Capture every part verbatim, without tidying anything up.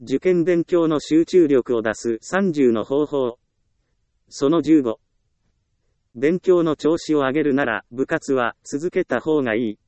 受験勉強の集中力を出すさんじゅうの方法。そのじゅうご。勉強の調子を上げるなら、部活は続けた方がいい。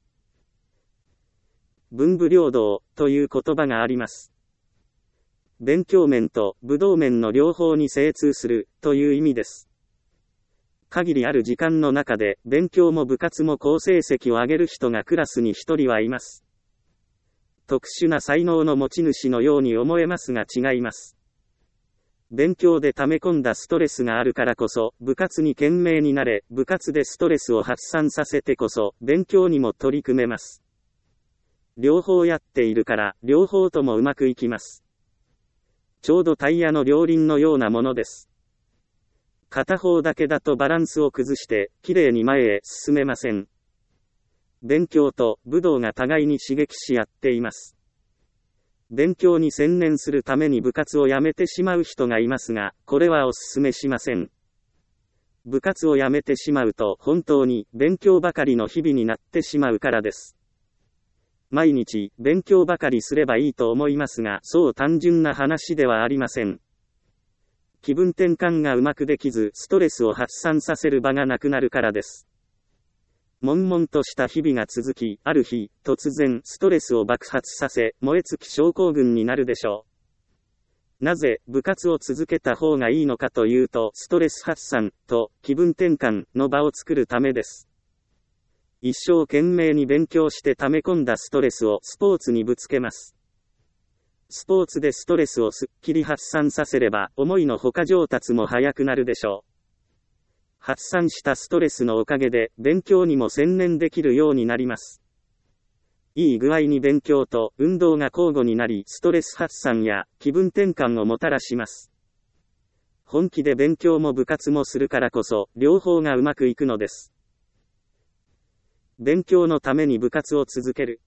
文武両道という言葉があります。勉強面と武道面の両方に精通するという意味です。限りある時間の中で勉強も部活も好成績を上げる人がクラスに一人はいます。特殊な才能の持ち主のように思えますが違います。勉強で溜め込んだストレスがあるからこそ、部活に懸命になれ、部活でストレスを発散させてこそ、勉強にも取り組めます。両方やっているから、両方ともうまくいきます。ちょうどタイヤの両輪のようなものです。片方だけだとバランスを崩して、きれいに前へ進めません。勉強と武道が互いに刺激し合っています。勉強に専念するために部活を辞めてしまう人がいますが、これはお勧めしません。部活を辞めてしまうと本当に勉強ばかりの日々になってしまうからです。毎日勉強ばかりすればいいと思いますが、そう単純な話ではありません。気分転換がうまくできず、ストレスを発散させる場がなくなるからです。悶々とした日々が続き、ある日、突然、ストレスを爆発させ、燃え尽き症候群になるでしょう。なぜ、部活を続けた方がいいのかというと、ストレス発散と気分転換の場を作るためです。一生懸命に勉強して溜め込んだストレスをスポーツにぶつけます。スポーツでストレスをすっきり発散させれば、思いのほか上達も早くなるでしょう。発散したストレスのおかげで、勉強にも専念できるようになります。いい具合に勉強と運動が交互になり、ストレス発散や気分転換をもたらします。本気で勉強も部活もするからこそ、両方がうまくいくのです。勉強のために部活を続ける。